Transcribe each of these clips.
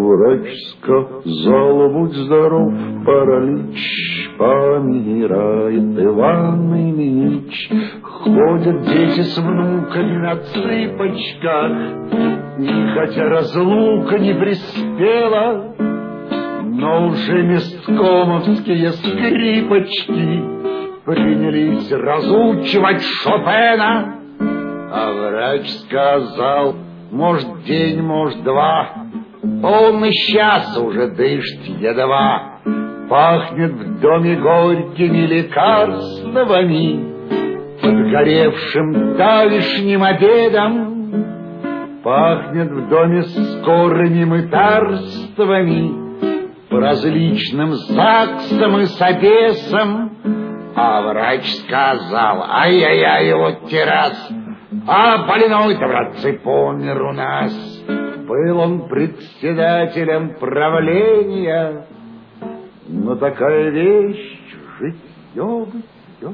Врач сказал, будь здоров, паралич помирает Иван Ильич. Ходят дети с внуками на цыпочках, и хотя разлука не приспела, но уже месткомовские скрипочки принялись разучивать Шопена. А врач сказал, может, день, может, два, полный час уже дышит едва, пахнет в доме горькими лекарствами, подгоревшим давешним обедом, пахнет в доме скорыми мытарствами, по различным ЗАГСам и собесам. А врач сказал, ай-яй-яй, вот террас, а больной-то, братцы, помер у нас. Был он председателем правления, но такая вещь житье-бытье.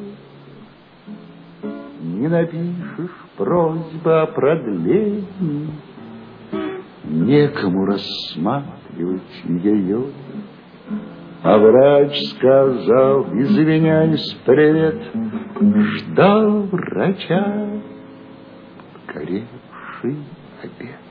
Не напишешь просьбы о продлении, некому рассматривать ее. А врач сказал, извиняюсь, привет, ждал врача горевший обед.